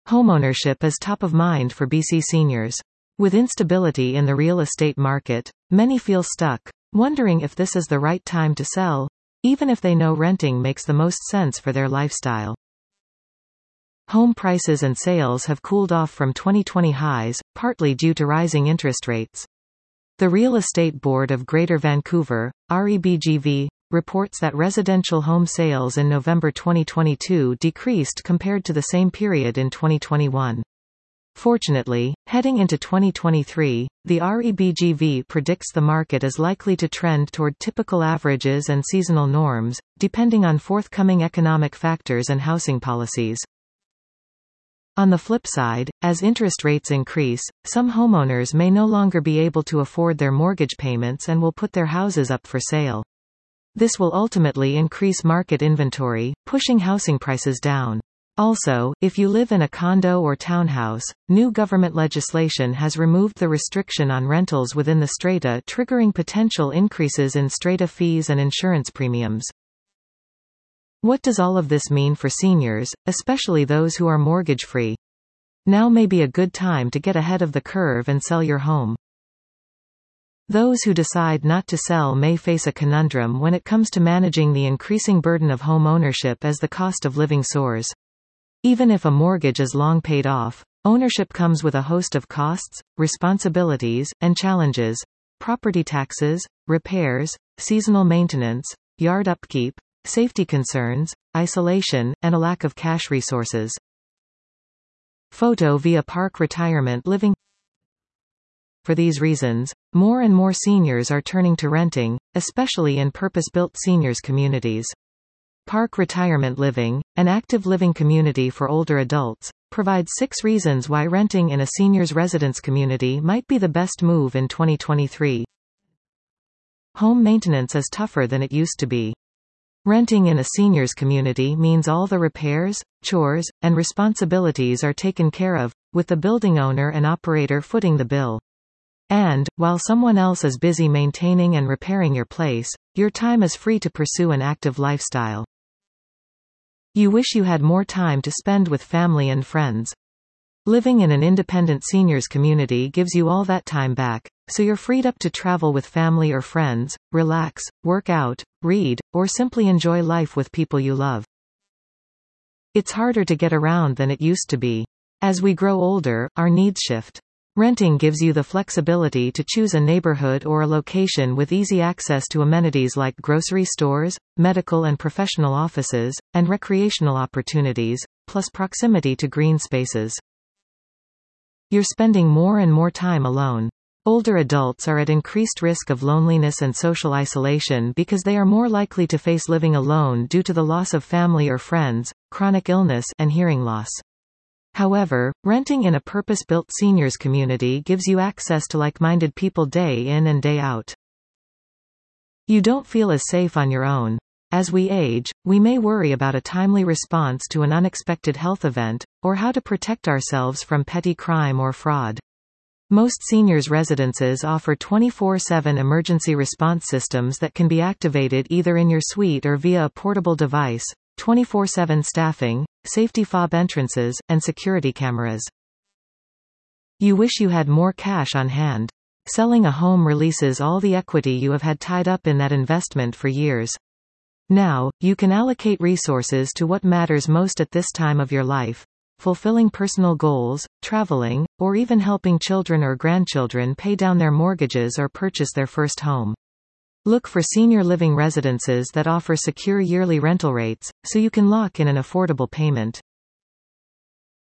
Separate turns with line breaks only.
Homeownership is top of mind for BC seniors. With instability in the real estate market, many feel stuck, wondering if this is the right time to sell, even if they know renting makes the most sense for their lifestyle. Home prices and sales have cooled off from 2020 highs, partly due to rising interest rates. The Real Estate Board of Greater Vancouver, REBGV, reports that residential home sales in November 2022 decreased compared to the same period in 2021. Fortunately, heading into 2023, the REBGV predicts the market is likely to trend toward typical averages and seasonal norms, depending on forthcoming economic factors and housing policies. On the flip side, as interest rates increase, some homeowners may no longer be able to afford their mortgage payments and will put their houses up for sale. This will ultimately increase market inventory, pushing housing prices down. Also, if you live in a condo or townhouse, new government legislation has removed the restriction on rentals within the strata, triggering potential increases in strata fees and insurance premiums. What does all of this mean for seniors, especially those who are mortgage-free? Now may be a good time to get ahead of the curve and sell your home. Those who decide not to sell may face a conundrum when it comes to managing the increasing burden of home ownership as the cost of living soars. Even if a mortgage is long paid off, ownership comes with a host of costs, responsibilities, and challenges: property taxes, repairs, seasonal maintenance, yard upkeep, safety concerns, isolation, and a lack of cash resources. Photo via Park Retirement Living. For these reasons, more and more seniors are turning to renting, especially in purpose-built seniors communities. Park Retirement Living, an active living community for older adults, provides 6 reasons why renting in a seniors residence community might be the best move in 2023. Home maintenance is tougher than it used to be. Renting in a seniors community means all the repairs, chores, and responsibilities are taken care of, with the building owner and operator footing the bill. And, while someone else is busy maintaining and repairing your place, your time is free to pursue an active lifestyle. You wish you had more time to spend with family and friends. Living in an independent seniors community gives you all that time back, so you're freed up to travel with family or friends, relax, work out, read, or simply enjoy life with people you love. It's harder to get around than it used to be. As we grow older, our needs shift. Renting gives you the flexibility to choose a neighborhood or a location with easy access to amenities like grocery stores, medical and professional offices, and recreational opportunities, plus proximity to green spaces. You're spending more and more time alone. Older adults are at increased risk of loneliness and social isolation because they are more likely to face living alone due to the loss of family or friends, chronic illness, and hearing loss. However, renting in a purpose-built seniors community gives you access to like-minded people day in and day out. You don't feel as safe on your own. As we age, we may worry about a timely response to an unexpected health event, or how to protect ourselves from petty crime or fraud. Most seniors' residences offer 24/7 emergency response systems that can be activated either in your suite or via a portable device, 24/7 staffing, safety fob entrances, and security cameras. You wish you had more cash on hand. Selling a home releases all the equity you have had tied up in that investment for years. Now, you can allocate resources to what matters most at this time of your life: fulfilling personal goals, traveling, or even helping children or grandchildren pay down their mortgages or purchase their first home. Look for senior living residences that offer secure yearly rental rates, so you can lock in an affordable payment.